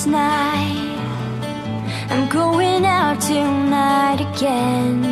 last night. I'm going out tonight again.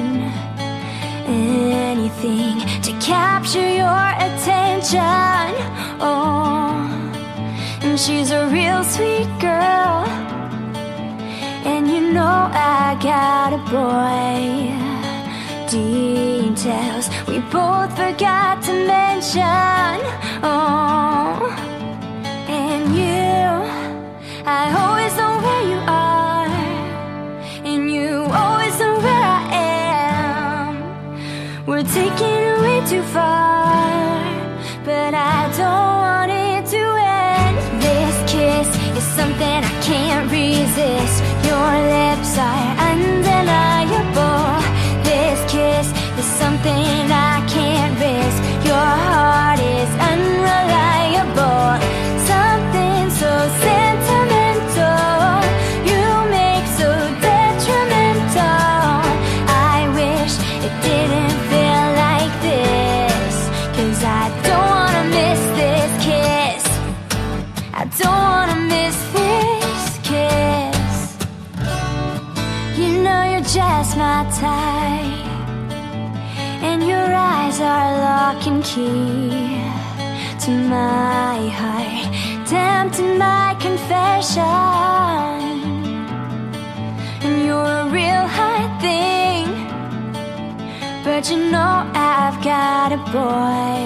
Anything to capture your attention. Oh, and she's a real sweet girl, and you know I got a boy. Details we both forgot to mention. Oh, and you, I always know where you are, and you always know where I am. We're taking it way too far, but I don't want it to end. This kiss is something I can't resist. Your lips are undeniable. This kiss is something I can't risk. Your heart is unreliable. Something so sentimental you make so detrimental. I wish it didn't feel like this, 'cause I don't wanna miss this kiss. I don't wanna miss this kiss. You know you're just my type, and your eyes are lock and key to my heart, tempting my confession. And you're a real hot thing, but you know I've got a boy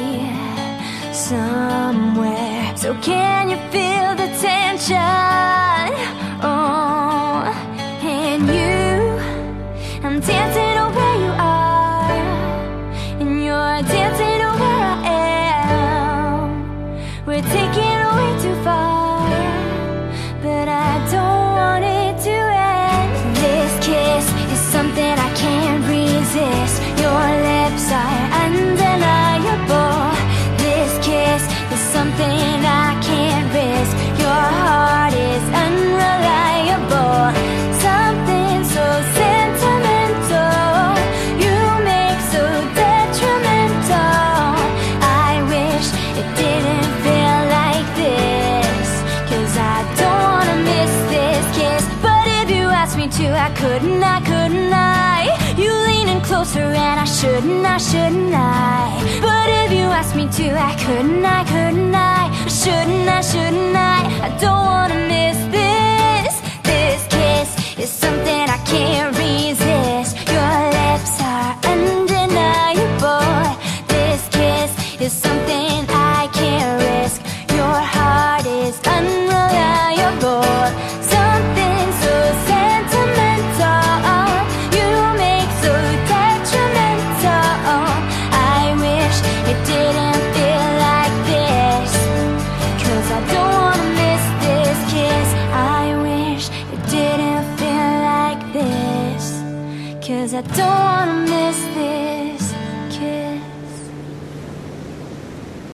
somewhere. So can you feel the tension? Oh, and you, I'm dancing on where you are, and you're dancing on where I am. We're taking it way too far, but I don't want it to end. This kiss is something I can't resist. Your lips are undeniable. This kiss is something I can't risk. Your heart is unreliable. Something so sentimental you make so detrimental. I wish it didn't feel like this, 'cause I don't wanna miss this kiss. But if you asked me to, I couldn't, You leaning closer and I shouldn't, I? But if you asked me to, I couldn't, I? Shouldn't I? I don't wanna miss this. This kiss is something I can't resist. Your lips are undeniable. This kiss is something I can't risk. Your heart is unreliable. Something so sentimental you make so detrimental. I wish it didn't feel like this, 'cause I don't wanna miss this kiss. I wish it didn't feel like this, 'cause I don't wanna miss this.